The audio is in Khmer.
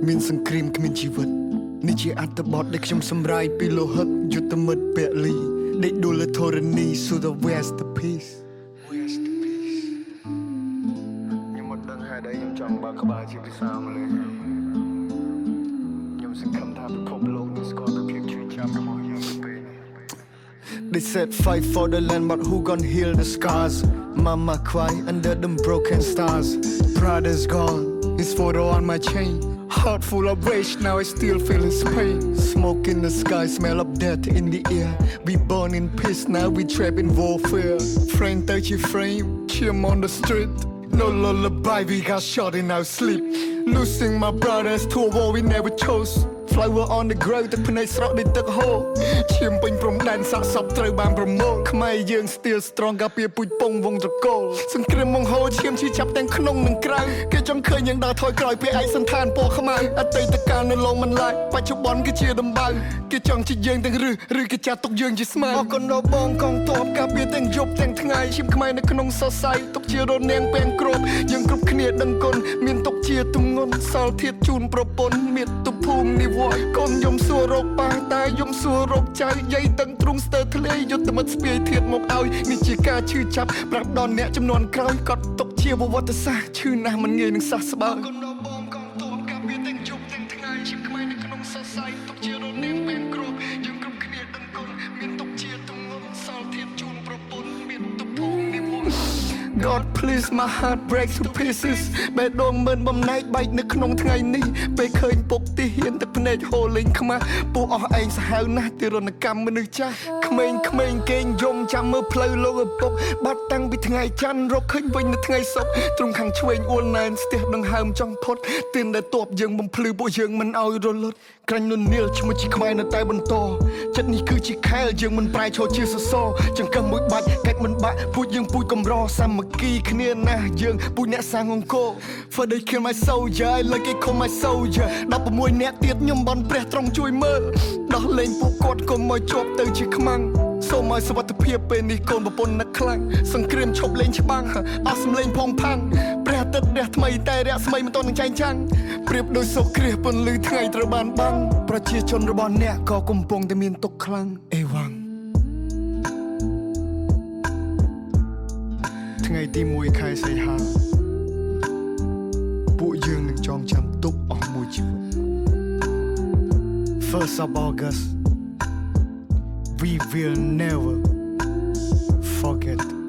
មានសង្គ្រាមគ្មានជីវិតនេះជាអត្ថបទដែលខ្ញុំសម្រាយពីលោហិតយុទ្ធមិត្តពលីដេកដួលធរណី so the masterpiece ខ្ញុំមិនដឹងហេតុអីខ្ញុំចង់បើកក្បាលជាភាសាម៉ាឡេខ្ញុំសង្ឃឹមថាពិភពលោកនឹងស្គាល់ពីភាពឈឺចាប់របស់យើងទៅពេលនេះ They said fight for the land but who gonna heal the scars Mama cry under them broken stars Prada's gone his photo on my chain Heart full of rage, now I still feel his pain. Smoke in the sky, smell of death in the air. We born in peace, now we trapped in warfare. Frame 30 frame, chim on the street. No lullaby, we got shot in our sleep. Losing my brothers to a war we never chose. Flower on the ground ទឹកភ្នែកស្រក់ដូចទឹកហូរឈាមពេញព្រំដែនសាកសពត្រូវបានប្រមូលខ្មែរយើង still strong កាពីពូជពងវងត្រកូលសង្គ្រាមបង្ហូរឈាមឈឺចាប់ទាំងក្នុងនិងក្រៅគេចង់ឃើញយើងដើរថយក្រោយពីឯកសន្តានពណ៌ខ្មៅអតីតកាលនៅឡងមិនឡាយបច្ចុប្បន្នគឺជាដំបៅគេចង់ជាយើងទាំងឬគេចាត់ទុកយើងជាស្មៅអរគុណដល់បងកងទ័ពកាពីទាំងយប់ទាំងថ្ងៃឈាមខ្មែរនៅក្នុងសរសៃទុកជារនាងពេងគ្របយើងគ្រប់គ្នាដឹងគុណមានទុកជាទម្ងន់សល់ធៀបជូនប្រពន្ធមាតុភូមិនិវ័យកូនយំសួររកប៉ាតាយំសួររកចៅយាយទាំងទ្រុងស្ទើរធ្លាយយុទ្ធមិត្តស្ពាយធៀបមកឲ្យនេះជាការឈឺចាប់ប្រាប់ដល់អ្នកចំនួនក្រោយក៏ຕົកជាប្រវត្តិសាស្ត្រឈឺណាស់មិនងាយនឹងសះស្បើកូនដល់បងកងទ័ពកាពីទាំងជប់ទាំងថ្ងៃឈាមខ្មែរនៅក្នុងសរសៃទុកជារនាងពេងគ្របយើងគ្រប់គ្នាដឹងគុណមានទុកជាទម្ងន់សល់ធៀបជូនប្រពន្ធមានទុកភូមិនិវ័យGod please my heart breaks to pieces បេះដូងមិនបំណែកបែកនៅក្នុងថ្ងៃនេះពេលឃើញពុកទីហ៊ានទឹកភ្នែកហូរលេងខ្មាស់ពួកអស់ឯងសាហាវណាស់ទីរណកម្មមនុស្សចាស់ក្មេងៗគេងយំចាំមើលផ្លូវលោកឪពុកបាត់តាំងពីថ្ងៃច័ន្ទរកឃើញវិញនៅថ្ងៃសុក្រទ្រង់ខាងឆ្វេងអួលណែនស្ទះដង្ហើមចង់ផុតទៀនដែលតបយើងបំភ្លឺពួកយើងមិនឲ្យរលត់ក្រាញ់ននៀលឈ្មោះជាខ្មែរនៅតែបន្តចិត្តនេះគឺជាខែលយើងមិនប្រែឈរជាសសរចង្កឹះមួយបាច់កាច់មិនបាក់ពូជយើងពូជកំរសាមគ្គីគ្នាណាស់យើងពូជអ្នកសាងអង្គរ For they kill my soldier like they call my soldier 16អ្នកទៀតខ្ញុំបន់ព្រះទ្រង់ជួយមើលដោះលែងពួកគាត់កុំមកជាប់ទៅជាខ្មាំងសូមឲ្យសុវត្ថិភាពពេលនេះកូនប្រពន្ធនឹកខ្លាំងសង្គ្រាមឈប់លេងច្បាំងអស់សម្លេងផងផាំងព្រះអាទិត្យរះថ្មីតែរះស្មីមិនទាន់នឹងចែងចាំងប្រៀបដូចសូរគ្រាសពន្លឺថ្ងៃត្រូវបានបាំងប្រជាជនរបស់អ្នកក៏កំពុងតែមានទុក្ខខ្លាំងអេវ៉ាំងថ្ងៃទី1ខែសីហាពួកយើងនឹងចងចាំទុកអស់មួយជីវិត First of August We will never forget